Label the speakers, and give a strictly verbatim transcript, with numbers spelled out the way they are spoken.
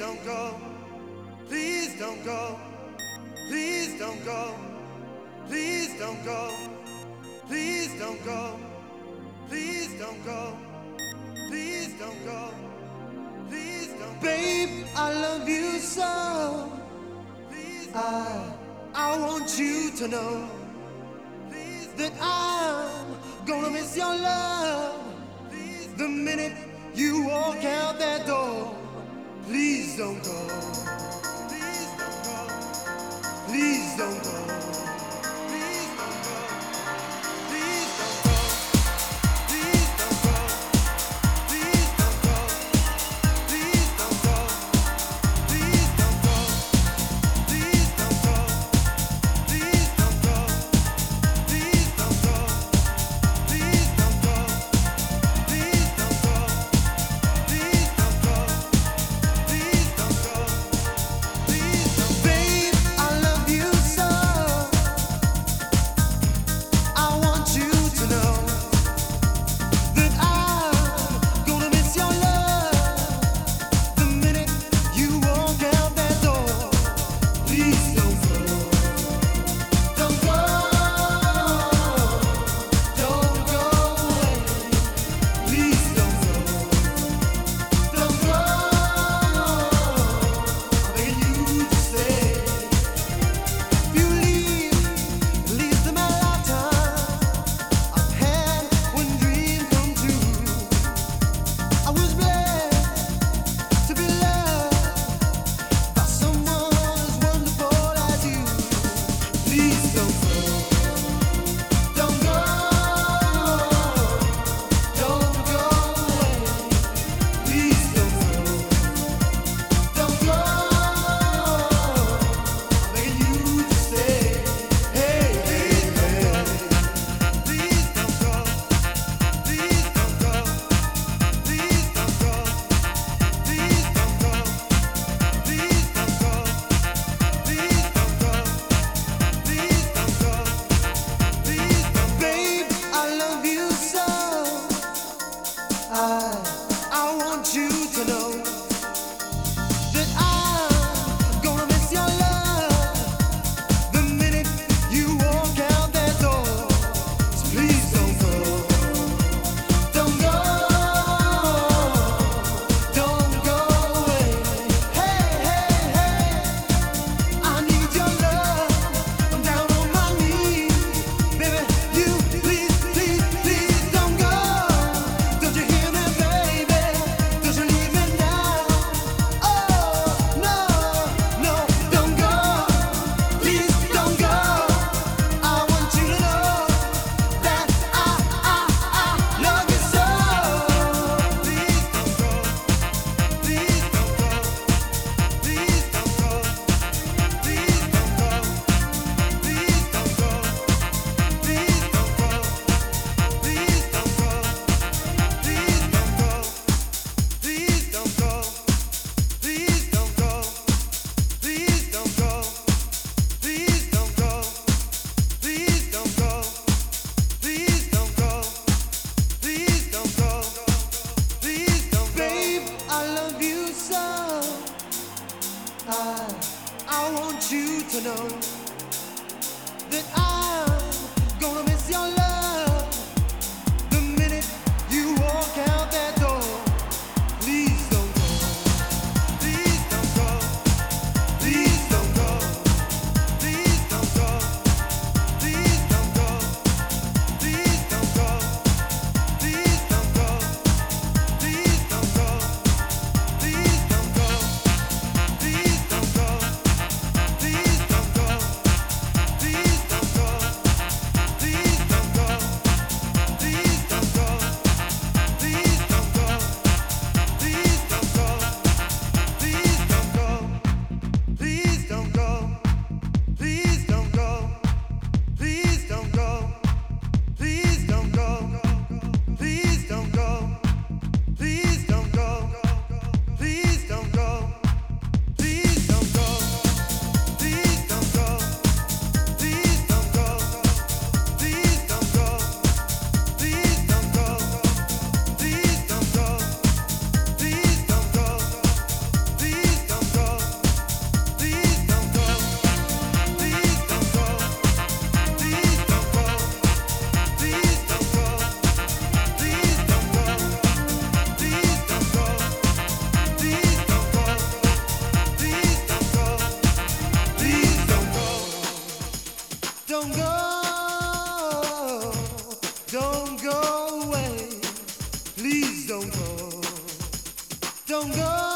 Speaker 1: don't go. Please don't go. Please don't go. Please don't go. Please don't go. Please don't go. Please don't go. Please don't go. Babe, I love you so. Please I I want you to know that I'm gonna miss your love the minute you walk out that door. Please don't go. Please don't go. Please don't go. Please don't go. Please don't go. Please don't go. Please don't go. Please don't go. Please don't go. Please don't go. Please don't go. Please don't go. Please don't go. Please don't go. Please don't go. Please don't go. Please don't. Babe, I love you so. I want you to know that I'm gonna miss your love the minute you walk out that door. Please don't go. Don't go. Don't go away. Please don't go. Don't go. I'm begging you to stay. If you leave, at least in my lifetime, I've had one dream come true. I was blessed to be loved by someone as wonderful as you. Please don't go. Don't go. Don't go away. Please don't go. Don't go. I'm begging you to stay. Hey, hey, hey. Please don't go. Please don't go. Please don't go. Please don't go. Please don't go. Please don't go. Please don't go. Please don't. Babe, I love you so. I I want you to know that I'm gonna miss your love the minute you walk out that door. So please don't go. Don't go. Don't go away. Hey, hey, hey. I need your love. I'm down on my knees. Baby, you please, please, please don't go. Don't you hear me, baby? Don't you leave me now. Oh, no, no, don't go. Please don't go. I want you to know that I, I, I love you so. Please don't go. Please don't go. Please don't go. Please don't go. Please don't go. Please don't go. Please don't go. Please don't go. Please don't go. Please don't go. Please don't go. Please don't go. Please don't go. Please don't go. Please don't go. Please don't. Babe, I love you so. I I want you to know that I'm gonna miss your love the minute you walk out that door. Please don't go. Please don't go. Please don't go. Please don't go. Please don't go. Please don't go. Please don't go. Please don't go. Please don't go. Please don't go. Please don't go. don't go